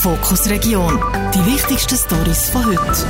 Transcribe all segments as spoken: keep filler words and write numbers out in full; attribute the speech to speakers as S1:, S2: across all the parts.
S1: Fokus Region. Die wichtigsten Storys von heute.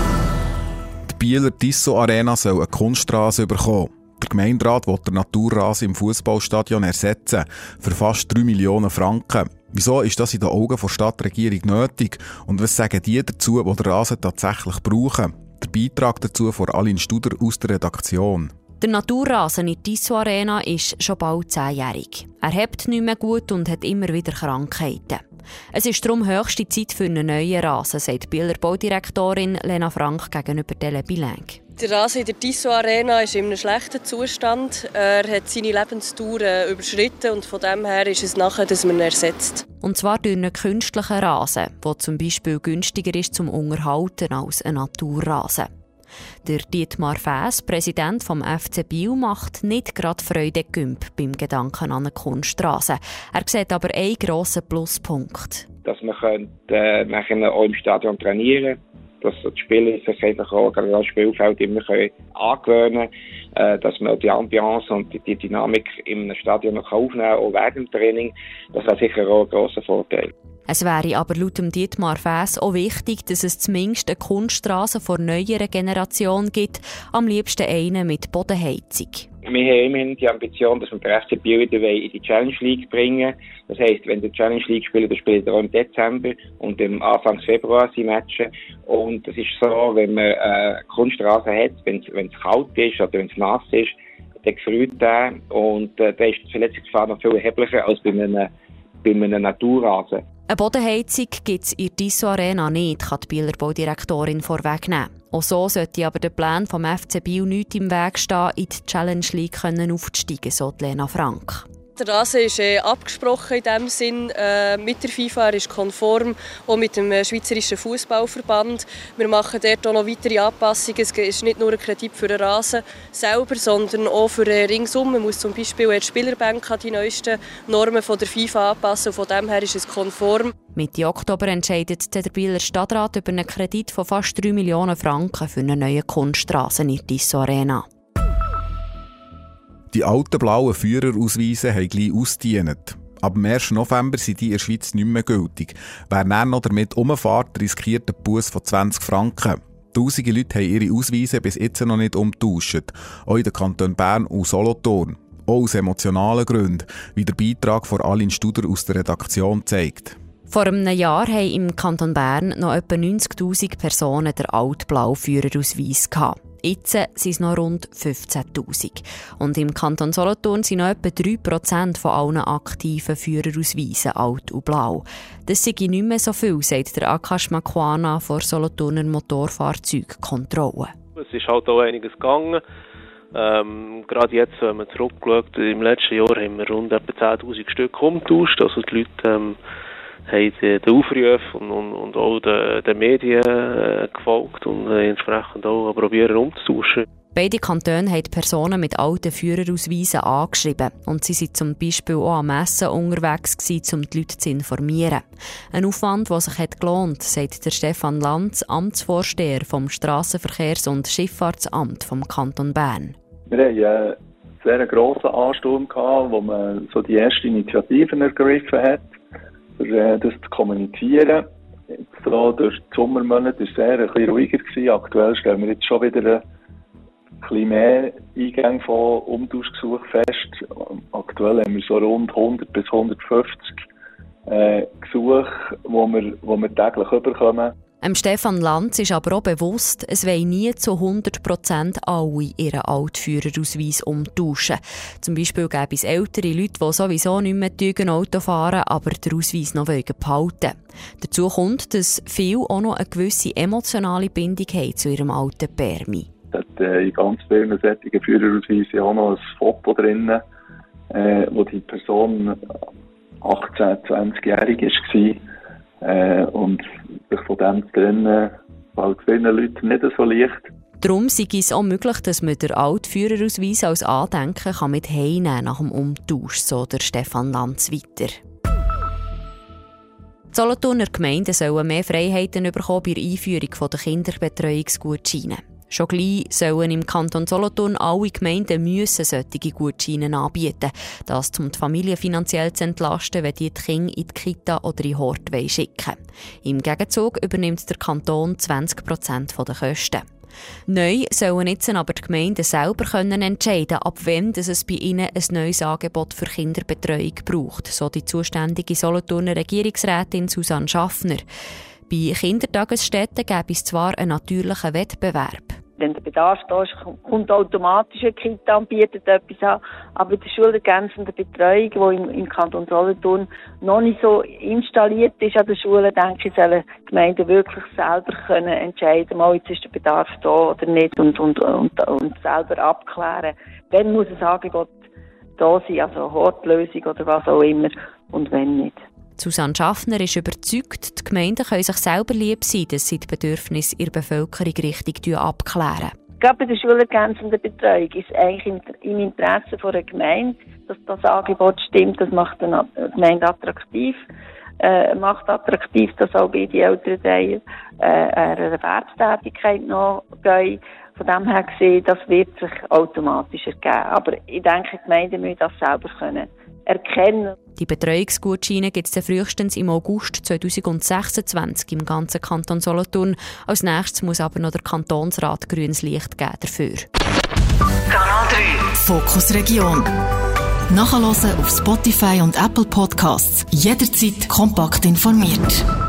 S2: Die Bieler Tissot Arena soll eine Kunststraße bekommen. Der Gemeinderat will den Naturrasen im Fußballstadion ersetzen, für fast drei Millionen Franken. Wieso ist das in den Augen der Stadtregierung nötig? Und was sagen die dazu, die den Rasen tatsächlich brauchen? Der Beitrag dazu von Aline Studer aus der Redaktion.
S3: Der Naturrasen in der Tissot Arena ist schon bald zehnjährig. Er hebt nicht mehr gut und hat immer wieder Krankheiten. Es ist darum höchste Zeit für einen neuen Rasen, sagt die Bieler Baudirektorin Lena Frank gegenüber Tele Bilingue.
S4: Der Rasen in der Tissot Arena ist in einem schlechten Zustand. Er hat seine Lebensdauer überschritten und von dem her ist es nachher, dass man ihn ersetzt.
S3: Und zwar durch einen künstlichen Rasen, der zum Beispiel günstiger ist zum Unterhalten als ein Naturrasen. Der Dietmar Fäss, Präsident vom F C Biel, macht nicht gerade Freude Gümp beim Gedanken an eine Kunststraße. Er sieht aber einen grossen Pluspunkt.
S5: Dass man äh, nachher auch im Stadion trainieren kann, dass die Spieler sich einfach auch gerade das Spielfeld immer angewöhnen können, äh, dass man die Ambiance und die, die Dynamik im Stadion noch aufnehmen kann, auch während dem Training. Das wäre sicher auch ein grosser Vorteil.
S3: Es wäre aber laut dem Dietmar Fäss auch wichtig, dass es zumindest eine Kunststraße vor neuerer Generation gibt, am liebsten eine mit Bodenheizung.
S5: Wir haben immerhin die Ambition, dass wir den F C Biel wieder in die Challenge League bringen. Das heisst, wenn der Challenge League spielt, dann spielt er auch im Dezember und im Anfang Februar sind Matches. Und es ist so, wenn man eine Kunststraße hat, wenn es kalt ist oder wenn es nass ist, dann gefriert er und äh, dann ist die Verletzungsgefahr noch viel erheblicher als bei einem, bei einem Naturrasen.
S3: Eine Bodenheizung gibt es in der Tissot Arena nicht, kann die Bieler Baudirektorin vorwegnehmen. Auch so sollte aber der Plan vom F C Biel nicht im Weg stehen, in die Challenge League aufzusteigen, so Lena Frank.
S4: Der Rasen ist äh, abgesprochen in dem Sinn äh, mit der FIFA, er ist konform, auch mit dem Schweizerischen Fußballverband. Wir machen dort auch noch weitere Anpassungen. Es ist nicht nur ein Kredit für den Rasen selber, sondern auch für äh, ringsum. Man muss zum Beispiel die Spielerbänke an die neuesten Normen von der FIFA anpassen. Von dem her ist es konform.
S3: Mitte Oktober entscheidet der Bieler Stadtrat über einen Kredit von fast drei Millionen Franken für einen neuen Kunststraßen in der Tissot Arena.
S2: Die alten blauen Führerausweise haben gleich ausgedient. Ab dem ersten November sind die in der Schweiz nicht mehr gültig. Wer dann noch damit rumfährt, riskiert einen Buss von zwanzig Franken. Tausende Leute haben ihre Ausweise bis jetzt noch nicht umgetauscht. Auch in den Kantonen Bern und Solothurn. Auch aus emotionalen Gründen, wie der Beitrag von Aline Studer aus der Redaktion zeigt.
S3: Vor einem Jahr haben im Kanton Bern noch etwa neunzigtausend Personen den altblauen Führerausweis gehabt. Jetzt sind es noch rund fünfzehntausend. Und im Kanton Solothurn sind noch etwa drei Prozent von allen aktiven Führerausweisen alt und blau. Das sei nicht mehr so viel, sagt der Akash Makwana von Solothurner Motorfahrzeugkontrolle.
S6: Es ist halt auch einiges gegangen. Ähm, gerade jetzt, wenn man zurückschaut, im letzten Jahr haben wir rund etwa zehntausend Stück umgetauscht. Also die Leute ähm, haben den Aufruf und, und, und auch den, den Medien äh, gefolgt und äh, entsprechend auch probieren umzutauschen.
S3: Beide Kantone haben Personen mit alten Führerausweisen angeschrieben und sie waren zum Beispiel auch am Messen unterwegs gewesen, um die Leute zu informieren. Ein Aufwand, der sich hat gelohnt, sagt der Stefan Lanz, Amtsvorsteher vom Strassenverkehrs- und Schifffahrtsamt vom Kanton Bern.
S7: Wir hatten einen sehr grossen Ansturm, wo man so die ersten Initiativen ergriffen hat, für das zu kommunizieren. Jetzt so durch die Sommermonate war es sehr ein bisschen ruhiger gewesen. Aktuell stellen wir jetzt schon wieder ein bisschen mehr Eingänge von Umtauschgesuchen fest. Aktuell haben wir so rund hundert bis hundertfünfzig äh, Gesuche, die wir, wo wir täglich bekommen.
S3: Ähm Stefan Lanz ist aber auch bewusst, es wollen nie zu hundert Prozent alle ihren Altführerausweis umtauschen. Zum Beispiel gäbe es ältere Leute, die sowieso nicht mehr Auto fahren, aber den Ausweis noch behalten wollen. Dazu kommt, dass viele auch noch eine gewisse emotionale Bindung haben zu ihrem alten Permis.
S7: Es hat äh, in ganz vielen solchen Führerausweisen auch noch ein Foto drin, äh, wo die Person achtzehn-, zwanzigjährig war. Äh, und sich von dem zu trennen, fällt vielen Leuten nicht so leicht.
S3: Darum sei es auch möglich, dass man den Altführerausweis als Andenken kann mit heimnehmen nach dem Umtausch, so der Stefan Lanz weiter. Die Solothurner Gemeinden sollen mehr Freiheiten bekommen bei der Einführung der Kinderbetreuungsgutscheine. Schon gleich sollen im Kanton Solothurn alle Gemeinden müssen solche Gutscheine anbieten. Das, um die Familie finanziell zu entlasten, wenn die die Kinder in die Kita oder in Hort schicken wollen. Im Gegenzug übernimmt der Kanton zwanzig Prozent der Kosten. Neu sollen jetzt aber die Gemeinden selber können entscheiden, ab wann es bei ihnen ein neues Angebot für Kinderbetreuung braucht, so die zuständige Solothurner Regierungsrätin Susanne Schaffner. Bei Kindertagesstätten gäbe es zwar einen natürlichen Wettbewerb.
S8: Wenn der Bedarf da ist, kommt automatisch eine Kita und bietet etwas an. Aber die schulergänzende Betreuung, die im, im Kanton Solothurn noch nicht so installiert ist an den Schulen, denke ich, sollen die Gemeinden wirklich selber können entscheiden, mal jetzt ist der Bedarf da oder nicht und, und, und, und selber abklären. Wenn muss ein Angebot da sein, also Hortlösung oder was auch immer, und wenn nicht.
S3: Susanne Schaffner ist überzeugt, die Gemeinden können sich selber lieb sein, dass sie die Bedürfnisse ihrer Bevölkerung richtig abklären.
S8: Gerade bei der schulergänzenden Betreuung ist es eigentlich im Interesse einer Gemeinde, dass das Angebot stimmt. Das macht eine Gemeinde attraktiv, äh, macht attraktiv, dass auch bei den älteren Teilen äh, eine Erwerbstätigkeit nachgehen. Von dem her gesehen, das wird sich automatisch ergeben. Aber ich denke, die Gemeinden müssen das selber können erkennen.
S3: Die Betreuungsgutscheine gibt es frühestens im August zweitausendsechsundzwanzig im ganzen Kanton Solothurn. Als nächstes muss aber noch der Kantonsrat grünes Licht geben dafür.
S1: Kanal drei Fokus Region. Nachhören auf Spotify und Apple Podcasts. Jederzeit kompakt informiert.